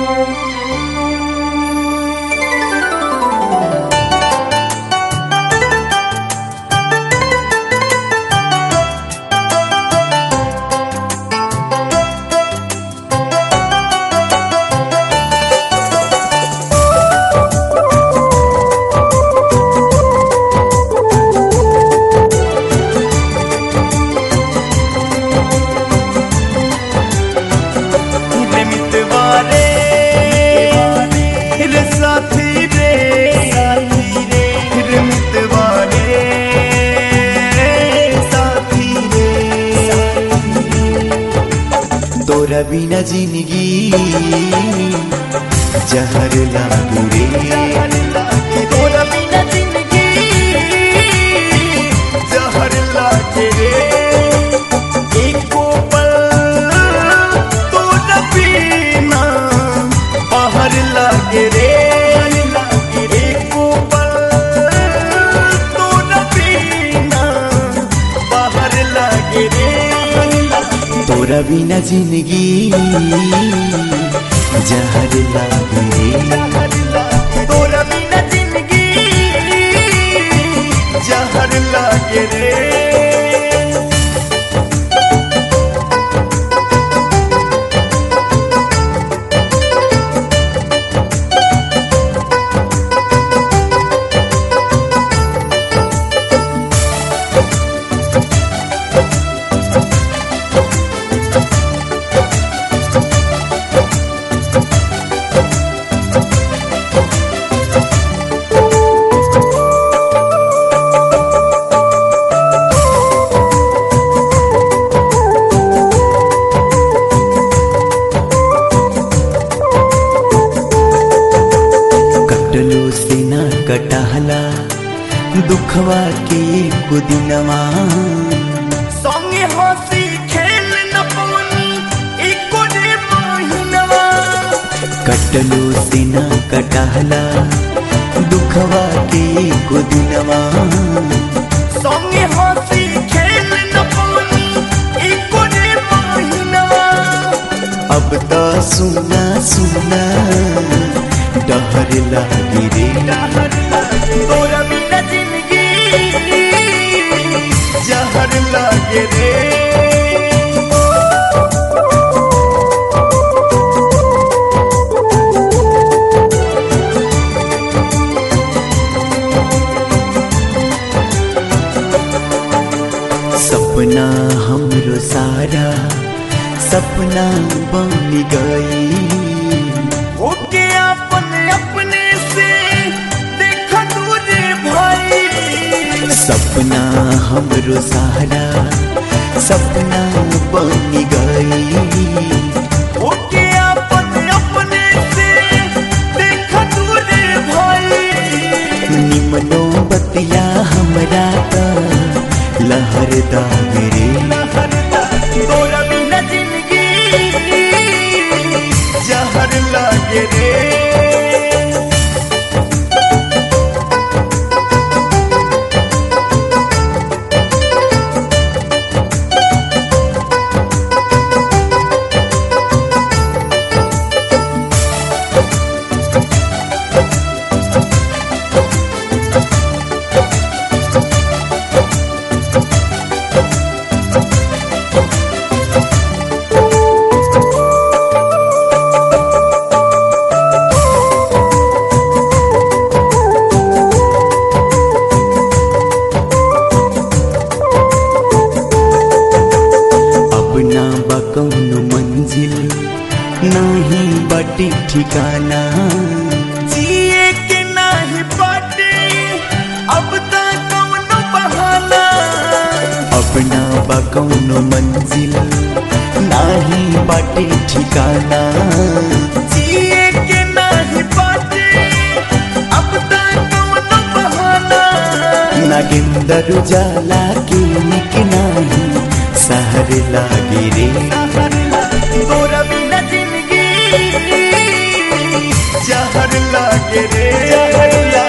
तोरा बिना जिंदगी जहर लागू रे। तोरा बिना जिंदगी जहर लागे रे। एको पल तोरा बिना बाहर लागे रे। एको पल तोरा बिना बाहर लागे रे। तोरा बिना जिंदगी जहर लागू रे। तोरा बिना जिंदगी जहर लागे रे। कटहला दुखवा के कुदिनवा संगे हंसी खेल न पवनी एको रे महीनवा। कटलो सीना कटहला दुखवा के कुदिनवा संगे हंसी खेल न पवनी एको रे महीनवा। अब तो सुना सुना डहर लागी रे। तोरा बिना जिंदगी जहर लागे रे। सपना हमरो सारा सपना बन गई। ओके अपने अपने से देखा तुझे भाई। सपना हमरो सारा सपना बन गई। ओके अपने अपने से देखा तुझे भाई। निमनो बतिया हमरा का लहर दाग रे। तोरा बिना जिंदगी जहर लागे रे। कौनो मंजिल नहीं बाटे ठिकाना। जिए के नहीं बाटे अब तक कौनो बहाना। अपना बा कौनो मंजिल नहीं बाटे ठिकाना। जिए के नहीं बाटे अब तक कौनो बहाना। नागेंद्र उजाला के निक नहीं सहर लागे रे। तोरा बिना जिंदगी जहर लागे रे।